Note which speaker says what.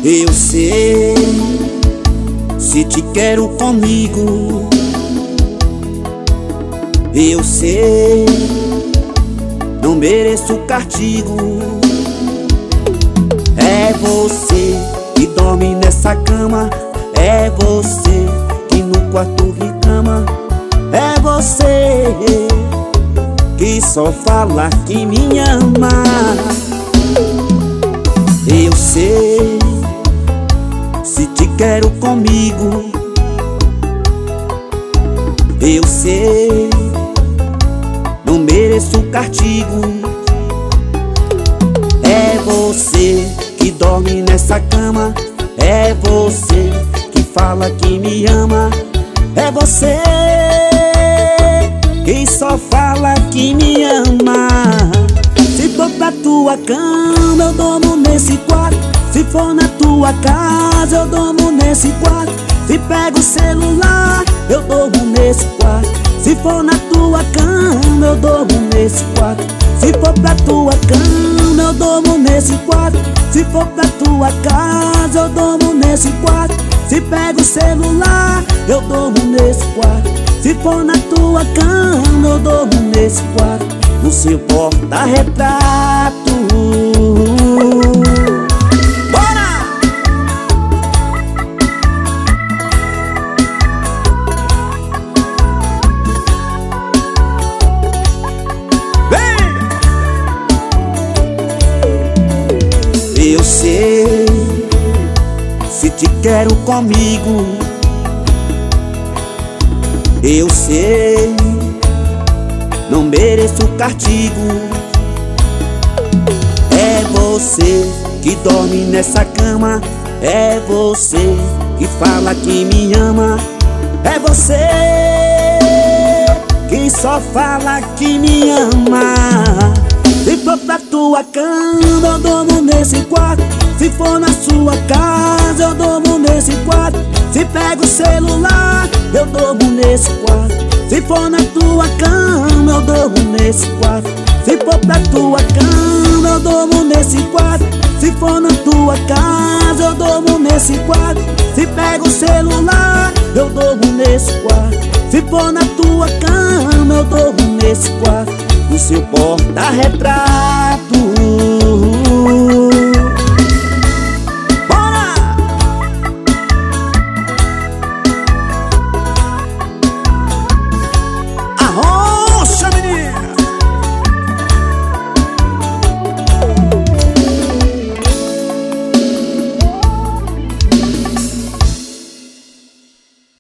Speaker 1: Eu sei, se te quero comigo. Eu sei, não mereço castigo. É você que dorme nessa cama, é você que no quarto reclama, é você que só fala que me ama. Eu sei, se te quero comigo. Eu sei, não mereço castigo. É você que dorme nessa cama, é você que fala que me ama, é você que só fala que me ama. Se for pra tua cama, eu durmo nesse quarto. Se for na tua casa, eu durmo nesse quarto. Se pego o celular, eu durmo nesse quarto. Se for na tua cama, eu durmo nesse quarto. Se for pra tua cama, eu durmo nesse quarto. Se for pra tua casa, eu durmo nesse quarto. Se pego o celular, eu durmo nesse quarto. Se for na tua cama, eu durmo nesse quarto, no seu porta-retrato. Bora! Vem! Eu sei, se te quero comigo. Eu sei, não mereço castigo. É você que dorme nessa cama, é você que fala que me ama, é você que só fala que me ama. Se for pra tua cama, eu durmo nesse quarto. Se for na sua casa, eu durmo nesse quarto. Se pego o celular, eu durmo nesse quarto. Se for na tua cama, eu durmo nesse quarto. Se for pra tua cama, eu durmo nesse quarto. Se for na tua casa, eu durmo nesse quarto. Se pego o celular, eu durmo nesse quarto. Se for na tua cama, eu durmo nesse quarto, no seu porta-retrato.